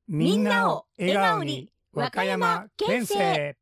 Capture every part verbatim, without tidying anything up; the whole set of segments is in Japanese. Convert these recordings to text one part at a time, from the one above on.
みんなを笑顔に和歌山県政。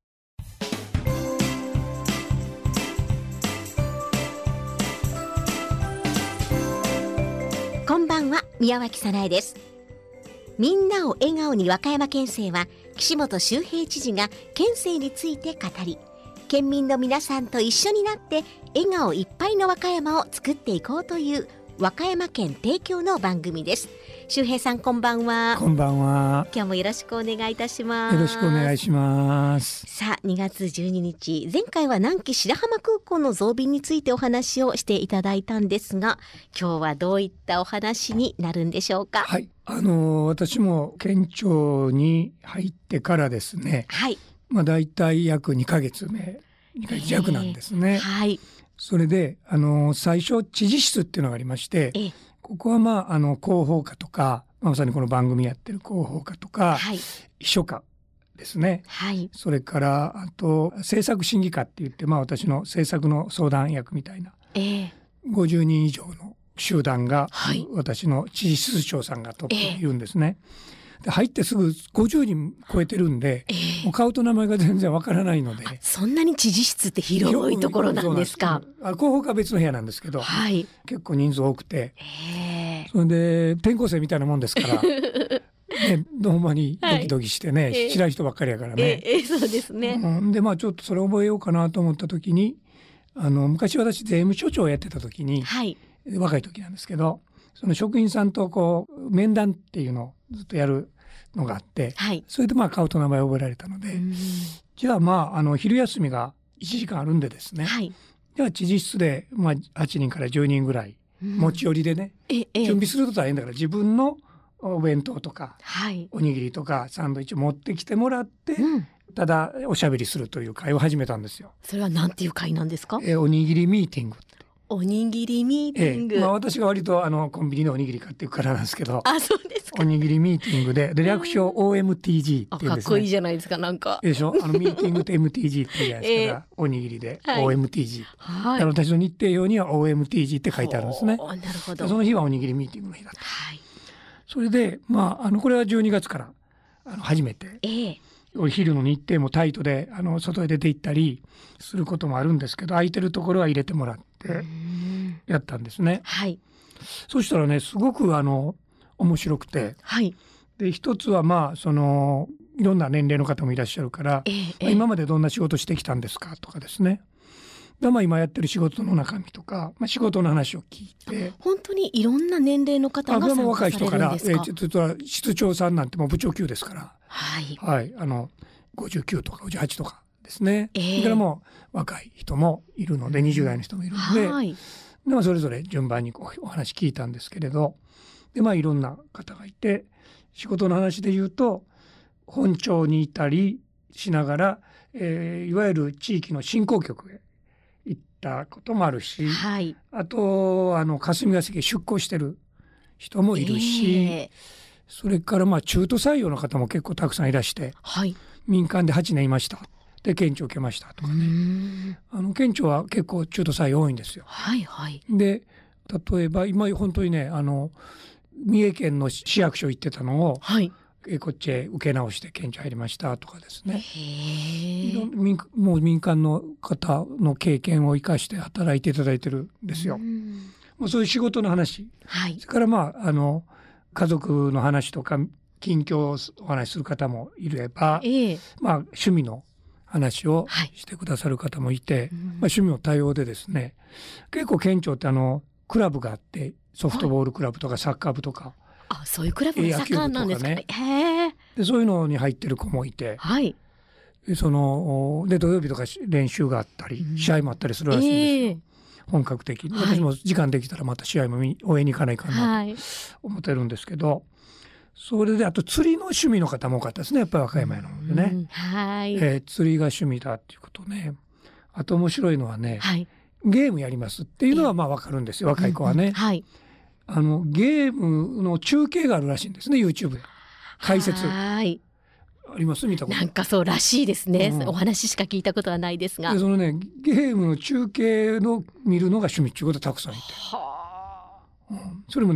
こんばんは、宮脇早苗です。みんなを笑顔に和歌山県政は、岸本周平知事が県政について語り、県民の皆さんと一緒になって笑顔いっぱいの和歌山を作っていこうという和歌山県提供の番組です。周平さん、こんばんは。 こんばんは。 今日もよろしくお願いいたします。 よろしくお願いします。 さあ、にがつじゅうににち、前回は南紀白浜空港の増便についてお話をしていただいたんですが、今日はどういったお話になるんでしょうか。 はい、あの私も県庁に入ってからですね、 はい、 まあだいたい約にかげつめ、にかげつ弱なんですね。 はい。 それであの最初知事室っていうのがありまして、えここはまああの広報課とか、まさにこの番組やってる広報課とか、はい、秘書課ですね、はい、それからあと政策審議課って言って、まあ、私の政策の相談役みたいな、えー、ごじゅうにん以上の集団が、はい、私の知事室長さんがトップにいるんですね。えー、で入ってすぐごじゅうにん超えてるんで、えー、もう顔と名前が全然わからないので。 そんなに知事室って広いところなんですか。 あ、広報課は別の部屋なんですけど、はい、結構人数多くて、えー、それで転校生みたいなもんですからね、ほんまにドキドキしてね、はい、知らん人ばっかりやからね、 えーえー、そうですね、 うん、でまあちょっとそれ覚えようかなと思った時に、あの昔私税務署長をやってた時に、はい、若い時なんですけど、その職員さんとこう面談っていうのをずっとやるのがあって、はい、それでまあ顔と名前を覚えられたので、じゃあまああの昼休みがいちじかんあるんでですね、はい、じゃあ知事室でまあはちにんからじゅうにんぐらい持ち寄りでね、うん、準備すると大変だから自分のお弁当とか、はい、おにぎりとかサンドイッチ持ってきてもらって、うん、ただおしゃべりするという会を始めたんですよ。 それはなんていう会なんですか？ えおにぎりミーティング。 おにぎりミーティング、 えまあ、私が割とあのコンビニのおにぎり買っていくからなんですけど、 あ、そうですか。 おにぎりミーティングで、で略称 オーエムティージー っていうんですね。 かっこいいじゃないですか、なんか。 でしょ、あのミーティングって エムティージー って言うじゃないですか、えー、おにぎりで、はい、オーエムティージー、はい、私の日程用には オーエムティージー って書いてあるんですね。なるほど。その日はおにぎりミーティングの日だった。はい、それでまああのこれはじゅうにがつからあの初めて、えー、お昼の日程もタイトであの外へ出て行ったりすることもあるんですけど、空いてるところは入れてもらってやったんですね。はい、そしたらね、すごくあの面白くて、はい、で一つはまあそのいろんな年齢の方もいらっしゃるから、えーまあ、今までどんな仕事してきたんですかとかですね、でまあ、今やってる仕事の中身とか、まあ、仕事の話を聞いて、 本当にいろんな年齢の方が参加されるんですか？ 若い人から、えー、ちょっと室長さんなんてもう部長級ですから、はいはい、あのごじゅうきゅうとかごじゅうはちとかですね、えー、それからもう若い人もいるのでにじゅう代の人もいるので、はい、でまあ、それぞれ順番にこうお話聞いたんですけれど、で、まあ、いろんな方がいて、仕事の話で言うと本庁にいたりしながら、えー、いわゆる地域の振興局へ行ったこともあるし、はい、あとあの霞が関へ出向してる人もいるし、えー、それからまあ中途採用の方も結構たくさんいらして、はい、民間ではちねんいましたで県庁受けましたとかね、あの県庁は結構中途採用多いんですよ。はいはい、で例えば今本当にね、あの三重県の市役所行ってたのを、はい、こっちへ受け直して県庁入りましたとかですね、へ民もう民間の方の経験を生かして働いていただいてるんですよ。もうそういう仕事の話、はい、それからまああの家族の話とか近況をお話しする方もいれば、えーまあ、趣味の話をしてくださる方もいて、はい、まあ、趣味も多様でですね、結構県庁ってあのクラブがあって、ソフトボールクラブとかサッカー部とか、 はい、あ、そういうクラブが盛んなんですかね。 へー。でそういうのに入ってる子もいて、はい、そので土曜日とか練習があったり、うん、試合もあったりするらしいんですよ、えー、本格的に。私も時間できたらまた試合も応援に行かないかなと思ってるんですけど、はい、それであと釣りの趣味の方も多かったですね、やっぱり和歌山なのでね、うん、はい、えー、釣りが趣味だっていうことね。あと面白いのはね、はい、ゲームやりますっていうのはまあ分かるんですよ、若い子はね、うんうん、はい、あのゲームの中継があるらしいんですね、 YouTube で解説。はいあります、見たことなんかそうらしいですね、うん、お話しか聞いたことはないですが、 でそのねゲームの中継の見るのが趣味っていうことはたくさんいて、は、うん、それもね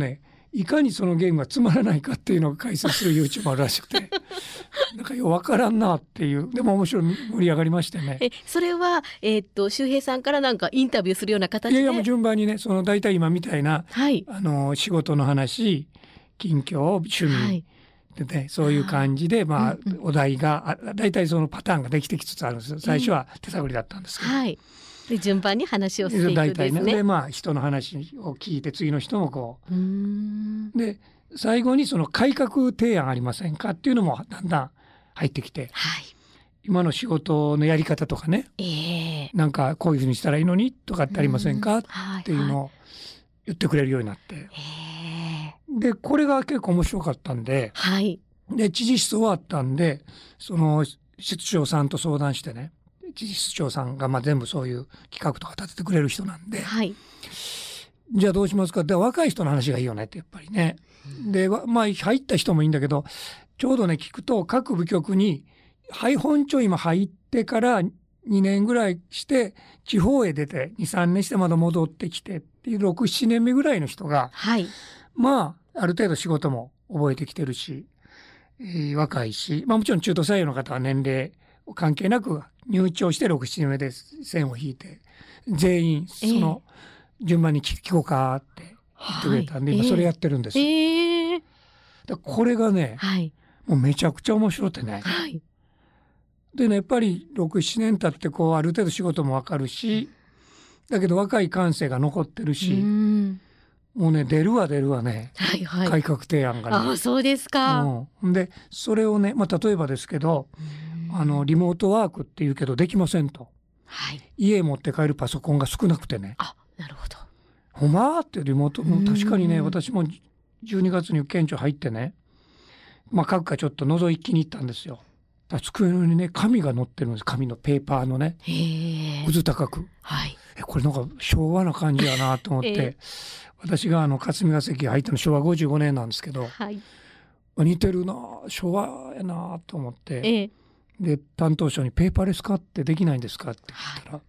いかにそのゲームがつまらないかっていうのを解説する YouTube もあるらしくてなんかようわからんなっていう。でも面白い、盛り上がりましてね。 えそれは、えー、っと周平さんからなんかインタビューするような形で。 いやいやもう順番にね、その大体今みたいな、 はい、 あの仕事の話、近況、趣味、はいでね、そういう感じで、まあうんうん、お題が大体そのパターンができてきつつあるんですよ。最初は手探りだったんですけど、 うんはい、で順番に話をしていくんですね。大体ね。 でまあ人の話を聞いて次の人もこうーんで最後にその改革提案ありませんかっていうのもだんだん入ってきて、 はい、 今の仕事のやり方とかね、 えー、 なんかこういうふうにしたらいいのにとかってありませんかっていうのを言ってくれるようになって、 えー、でこれが結構面白かったんで、 はい、 で知事室終わったんでその室長さんと相談してね、知事室長さんがまあ全部そういう企画とか立ててくれる人なんで、 はい、 じゃあどうしますかって、若い人の話がいいよねってやっぱりね。でまあ入った人もいいんだけど、ちょうどね聞くと各部局にはい本庁今入ってからにねんぐらいして地方へ出て にさんねんしてまだ戻ってきてっていうろく、ななねんめぐらいの人が、 はい、 まあある程度仕事も覚えてきてるし、えー、若いし、まあもちろん中途採用の方は年齢関係なく入庁してろく、ななねんめで線を引いて全員その順番に聞こうかって言ってくれたんで、はい、今それやってるんです、 えーえー、 だこれがね、 はい、 もうめちゃくちゃ面白くてね、 はい、 でねやっぱりろく、ななねん経ってこうある程度仕事もわかるし、だけど若い感性が残ってるし、うんもうね出るわ出るわね、 はいはい、 改革提案がね。 あそうですか、 うん、でそれをね、まあ、例えばですけど、あのリモートワークっていうけどできませんと、 はい、 家へ持って帰るパソコンが少なくてね、 あなるほど、 ほんまってリモートも確かにね、私もじゅうにがつに県庁入ってね、まあ各課ちょっと覗きに行ったんですよ。机の上にね紙が載ってるんです。紙のペーパーのね、うず高く、 はい、 えこれなんか昭和な感じやなと思って、えー、私があの霞が関入ったの昭和ごじゅうごねんなんですけど、 はい、 似てるな昭和やなと思って、 えー、で担当者にペーパーレス化ってできないんですかって聞いたら、はい、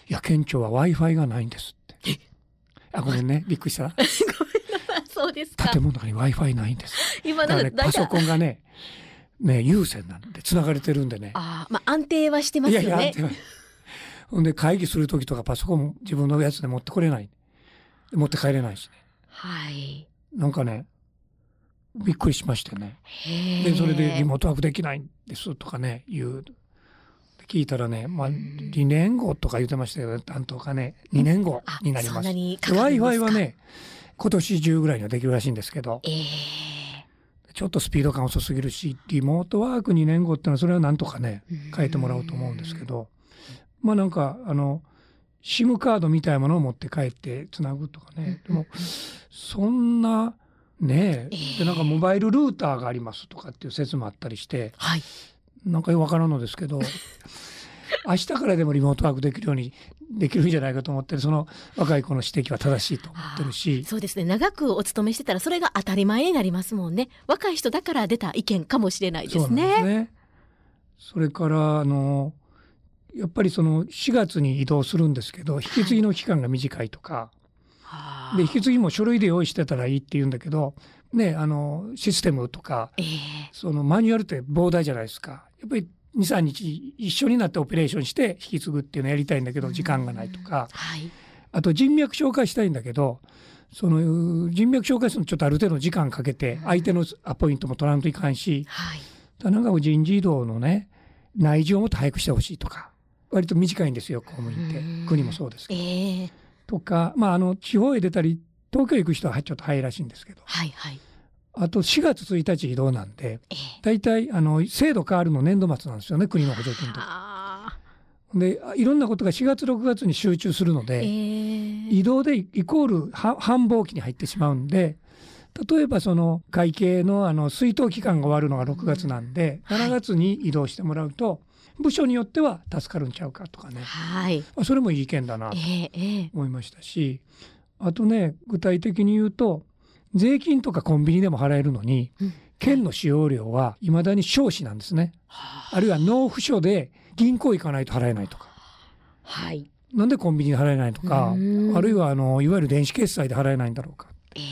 いや県庁は Wi-Fi がないんですって。あごめんねびっくりしたごめんなさい、そうですか。 建物に Wi-Fi ないんです。 今だから、ね、パソコンがねね有線なんでつながれてるんでね、 あ、まあ、安定はしてますよね。いやいや安定はほんで会議する時とかパソコン自分のやつで持ってこれない、持って帰れないしね、 はい、 なんかねびっくりしましてね。でそれでリモートワークできないんですとかね言う聞いたらね、まあ、にねんごとか言ってましたけど担当がねにねんごになります。Wi-Fi はね今年中ぐらいにはできるらしいんですけど、 えー、 ちょっとスピード感遅すぎるしリモートワークにねんごってのはそれはなんとかね変えてもらおうと思うんですけど、まあなんかあの SIM カードみたいなものを持って帰ってつなぐとかね、でもそんなねえでなんかモバイルルーターがありますとかっていう説もあったりして、 はい、 なんかよくわからんのですけど明日からでもリモートワークできるようにできるんじゃないかと思ってる、その若い子の指摘は正しいと思ってるし、 そうですね、長くお勤めしてたらそれが当たり前になりますもんね。若い人だから出た意見かもしれないですね。 そうなんですね。それからあのやっぱりそのしがつに移動するんですけど引き継ぎの期間が短いとか、はい、で引き継ぎも書類で用意してたらいいって言うんだけどね、あのシステムとか、えー、そのマニュアルって膨大じゃないですか。やっぱりに、さんにち一緒になってオペレーションして引き継ぐっていうのをやりたいんだけど時間がないとか、 はい、 あと人脈紹介したいんだけどその人脈紹介するのちょっとある程度時間かけて相手のアポイントも取らんといかんし、 はい、 なんか人事異動のね内示をもっと早くしてほしいとか、割と短いんですよ公務員って、国もそうですけど、えー、とか、まあ、あの地方へ出たり東京行く人はちょっと早いらしいんですけど、 はいはい、 あとしがつついたち移動なんで、えー、だいたいあの制度変わるの年度末なんですよね、国の補助金とかでいろんなことがしがつろくがつに集中するので、えー、移動でイコール繁忙期に入ってしまうんで、例えばその会計 の, あの出納期間が終わるのがろくがつなんで、うん、しちがつに移動してもらうと、はい、部署によっては助かるんちゃうかとかね、 はい、 それもいい意見だなと思いましたし、えーえー、あとね具体的に言うと税金とかコンビニでも払えるのに、うん、県の使用料はいまだに少子なんですね、はあ、あるいは納付書で銀行行かないと払えないとか、 はい、 なんでコンビニで払えないとか、あるいはあのいわゆる電子決済で払えないんだろうか、 えー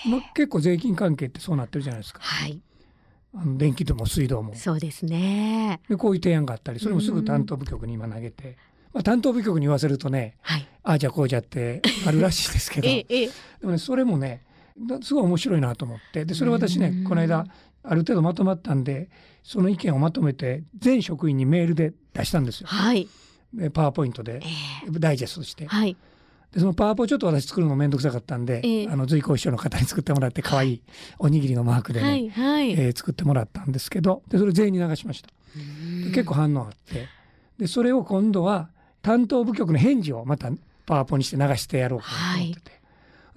まあ、結構税金関係ってそうなってるじゃないですか。 はい、 あの電気とも水道もそうですね。 でこういう提案があったり、それもすぐ担当部局に今投げて、まあ、担当部局に言わせるとね、はい、ああじゃこうじゃってあるらしいですけどええ、でもね、それもねすごい面白いなと思って、でそれ私ねこの間ある程度まとまったんで、その意見をまとめて全職員にメールで出したんですよ。はい、でパワーポイントでダイジェストして、はい、でそのパワーポちょっと私作るのめんどくさかったんで、えー、あの随行秘書の方に作ってもらって可愛いおにぎりのマークでね、はいはいえー、作ってもらったんですけど、でそれ全員に流しました。結構反応あって、でそれを今度は担当部局の返事をまたパワーポにして流してやろうかなと思ってて、はい、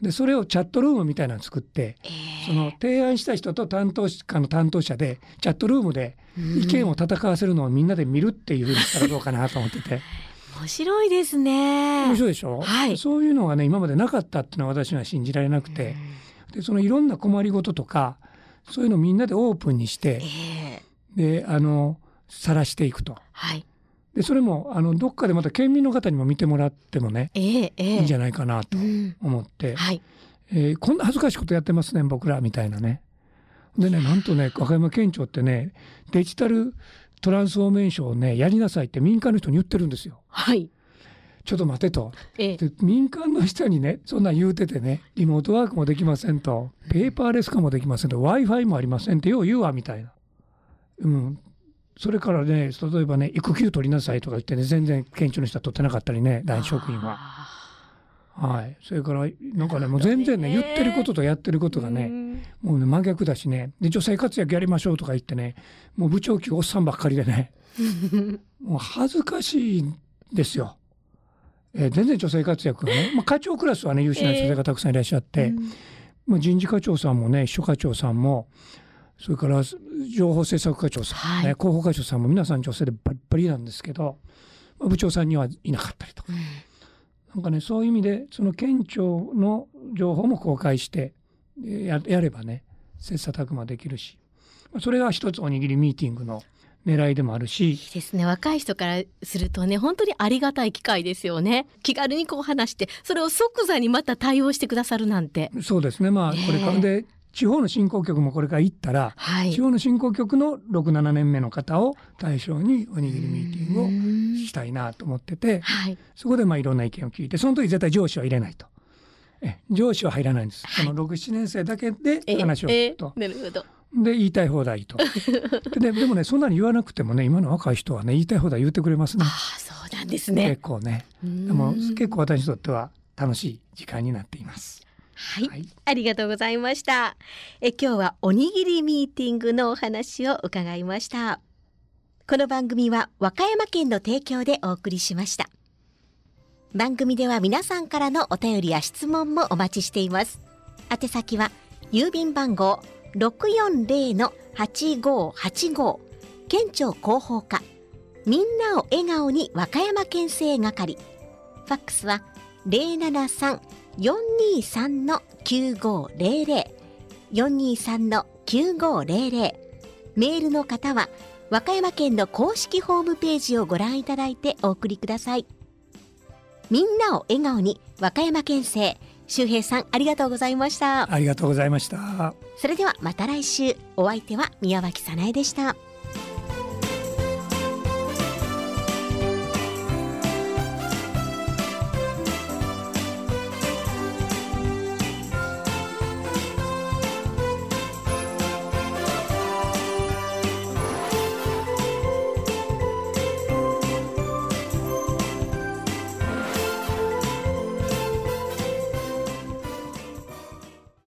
でそれをチャットルームみたいなのを作って、えー、その提案した人と担当課の担当者でチャットルームで意見を戦わせるのをみんなで見るっていうふうにしたらどうかなと思ってて面白いですね。 面白いでしょ、はい、そういうのがね今までなかったっていうのは私は信じられなくて、でそのいろんな困りごととかそういうのをみんなでオープンにして、えー、であの晒していくと、はい、でそれもあのどっかでまた県民の方にも見てもらってもね、えーえー、いいんじゃないかなと思って、うんはいえー、こんな恥ずかしいことやってますね僕らみたいなね。でねなんとね和歌山県庁ってねデジタルトランスフォーメーションをねやりなさいって民間の人に言ってるんですよ。はい。ちょっと待てと、ええ、で民間の人にねそんなん言うててね、リモートワークもできませんと、ペーパーレス化もできませんと、 Wi-Fi もありませんってよう言うわみたいな、うん、それからね例えばね育休取りなさいとか言ってね全然県庁の人は取ってなかったりね、男職員は。はい、それからなんかねもう全然ね言ってることとやってることがねもうね真逆だしね、で女性活躍やりましょうとか言ってねもう部長級おっさんばっかりでねもう恥ずかしいんですよ、えー、全然女性活躍がね、まあ、課長クラスはね優秀な女性がたくさんいらっしゃって、えーうんまあ、人事課長さんもね秘書課長さんもそれから情報政策課長さん、はいね、広報課長さんも皆さん女性でバリバリなんですけど、まあ、部長さんにはいなかったりとか、うんなんかね、そういう意味でその県庁の情報も公開してや、やればね切磋琢磨できるし、それが一つおにぎりミーティングの狙いでもあるし。いいですね。若い人からするとね本当にありがたい機会ですよね。気軽にこう話してそれを即座にまた対応してくださるなんて。 そうですね。まあこれからで地方の振興局もこれから行ったら、はい、地方の振興局のろく、ななねんめの方を対象におにぎりミーティングをしたいなと思ってて、はい、そこでまあいろんな意見を聞いて、その時絶対上司は入れないと。え上司は入らないんです、はい、そのろく、ななねん生だけで話を聞くと、えーえー、なるほど。で言いたい放題とで, でもねそんなに言わなくてもね今の若い人はね言いたい放題言ってくれますね。 あそうなんですね。 結構ねでも結構私にとっては楽しい時間になっています。 はい、はい、ありがとうございました。え今日はおにぎりミーティングのお話を伺いました。この番組は和歌山県の提供でお送りしました。番組では皆さんからのお便りや質問もお待ちしています。宛先は郵便番号 ろくよんぜろのはちごはちご 県庁広報課みんなを笑顔に和歌山県政係。ファックスは ゼロななさん よんにさん きゅうごゼロゼロ よんにさん きゅうごゼロゼロ。メールの方は和歌山県の公式ホームページをご覧いただいてお送りください。みんなを笑顔に和歌山県政、周平さんありがとうございました。 ありがとうございました。 それではまた来週。お相手は宮脇早苗でした。